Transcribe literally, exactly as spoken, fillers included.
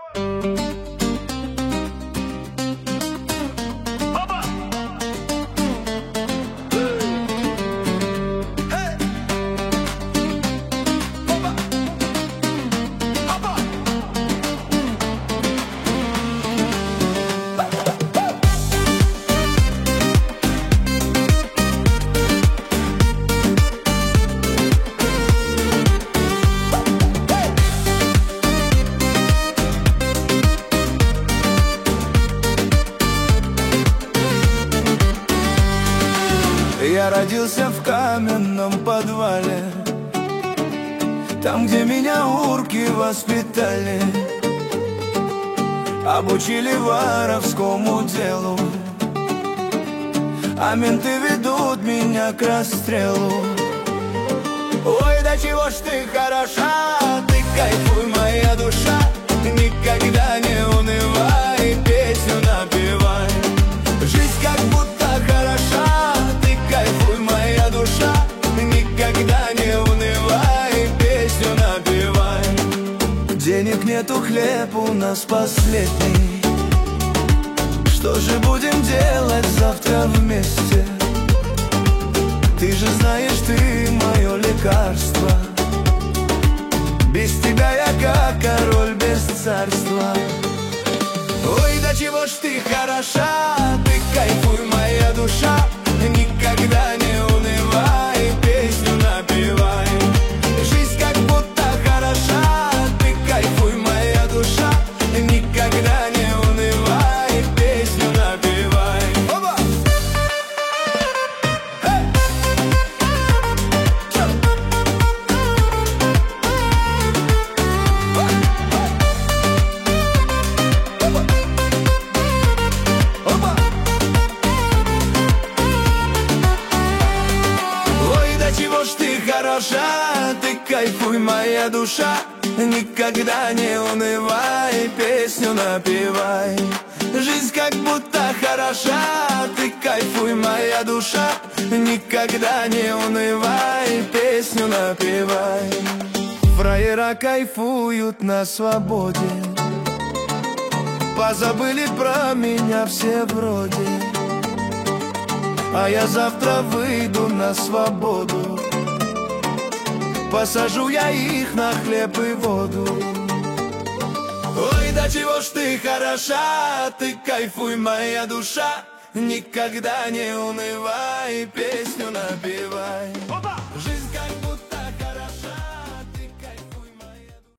Я родился в каменном подвале, там, где меня урки воспитали, обучили воровскому делу, а менты ведут меня к расстрелу. Ой, да чего ж ты хороша, ты кайфуй, моя душа, никогда не унывай, песню напевай. Жизнь как будто хороша, ты кайфуй, моя душа, никогда не унывай, песню напевай. Денег нету, хлеб у нас последний, что же будем делать завтра вместе? Ты же знаешь, ты мое лекарство, без тебя я как король без царства. Ой, да чего ж ты хороша, ты кайфуй, моя душа, никогда не унывай, песню напевай. Жизнь как будто хороша, ты кайфуй, моя душа, никогда не унывай, песню напевай. Оба! Чего ж ты хороша, ты кайфуй, моя душа, никогда не унывай, песню напевай. Жизнь как будто хороша, ты кайфуй, моя душа, никогда не унывай, песню напевай. Фраера кайфуют на свободе, позабыли про меня все вроде, а я завтра выйду на свободу, посажу я их на хлеб и воду. Ой, да чего ж ты хороша, ты кайфуй, моя душа, никогда не унывай, песню напевай.